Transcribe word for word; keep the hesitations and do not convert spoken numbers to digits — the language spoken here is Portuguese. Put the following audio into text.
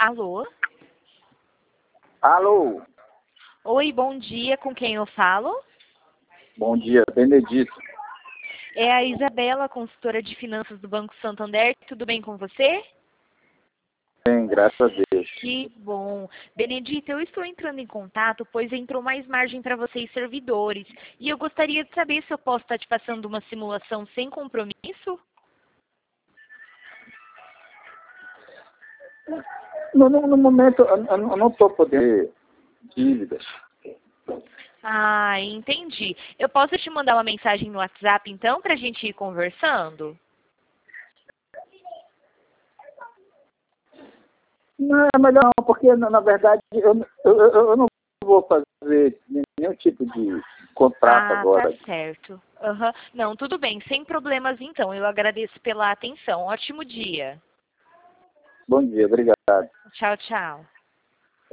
Alô? Alô, Oi, bom dia, com quem eu falo? bom dia, Benedito. É a Isabela, consultora de finanças do Banco Santander. Tudo bem com você? Bem, graças a Deus. Que bom. Benedito, eu estou entrando em contato, pois entrou mais margem para vocês servidores. E eu gostaria de saber se eu posso estar te passando uma simulação sem compromisso? No, no, no momento, eu, eu não estou podendo dívidas. Ah, entendi. Eu posso te mandar uma mensagem no WhatsApp, então, para a gente ir conversando? Não, é melhor não, porque, na, na verdade, eu, eu, eu eu não vou fazer nenhum tipo de contrato Ah, tá agora. certo. Aham. Não, tudo bem, sem problemas então. Eu agradeço pela atenção. Ótimo dia. Bom dia, obrigado. Tchau, tchau.